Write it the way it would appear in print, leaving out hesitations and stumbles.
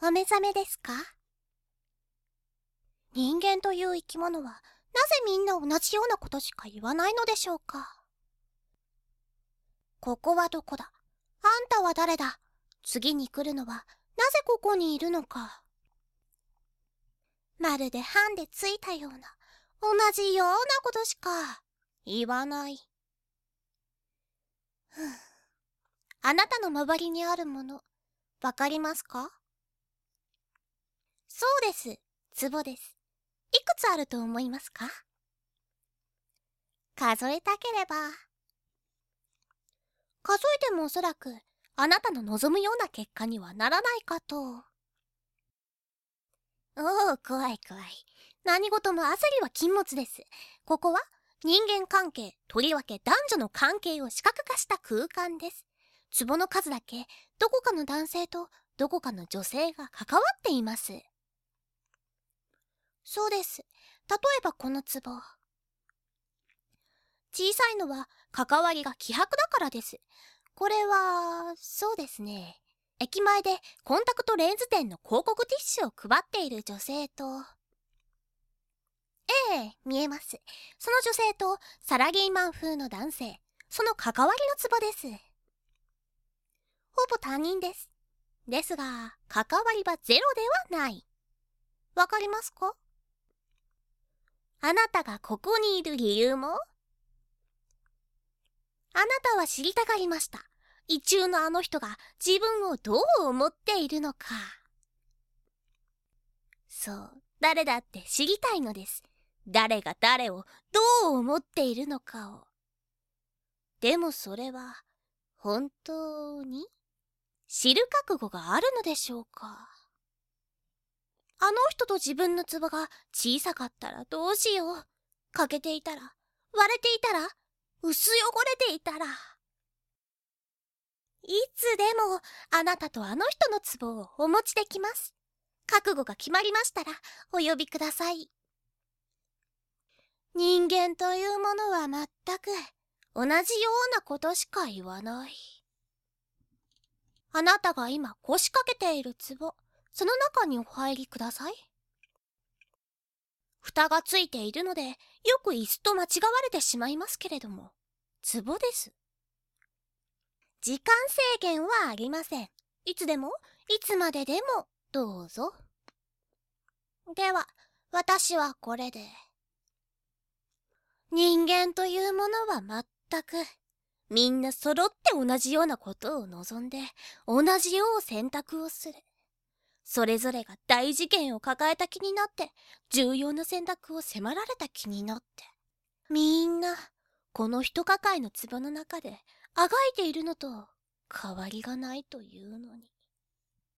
お目覚めですか？人間という生き物は、なぜみんな同じようなことしか言わないのでしょうか？ここはどこだ？あんたは誰だ？次に来るのは、なぜここにいるのか。まるでハンでついたような、同じようなことしか言わない。あなたの周りにあるもの、わかりますか？そうです。壺です。いくつあると思いますか？数えたければ。数えてもおそらく、あなたの望むような結果にはならないかと。おお、怖い怖い。何事も焦りは禁物です。ここは人間関係、とりわけ男女の関係を視覚化した空間です。壺の数だけ、どこかの男性とどこかの女性が関わっています。そうです。例えばこの壺。小さいのは関わりが希薄だからです。これは、そうですね。駅前でコンタクトレンズ店の広告ティッシュを配っている女性と、ええ、見えます。その女性とサラリーマン風の男性、その関わりのツボです。ほぼ他人です。ですが、関わりはゼロではない。わかりますか？あなたがここにいる理由も、あなたは知りたがりました。意中のあの人が自分をどう思っているのか。そう、誰だって知りたいのです。誰が誰をどう思っているのかを。でもそれは、本当に知る覚悟があるのでしょうか？あの人と自分の壺が小さかったらどうしよう。欠けていたら、割れていたら、薄汚れていたら。いつでもあなたとあの人の壺をお持ちできます。覚悟が決まりましたらお呼びください。人間というものは全く同じようなことしか言わない。あなたが今腰掛けている壺、その中にお入りください。蓋がついているので、よく椅子と間違われてしまいますけれども、壺です。時間制限はありません。いつでも、いつまででも、どうぞ。では、私はこれで。人間というものは全く、みんな揃って同じようなことを望んで、同じよう選択をする。それぞれが大事件を抱えた気になって、重要な選択を迫られた気になって。みんな、この一抱えの壺の中で、あがいているのと、変わりがないというのに。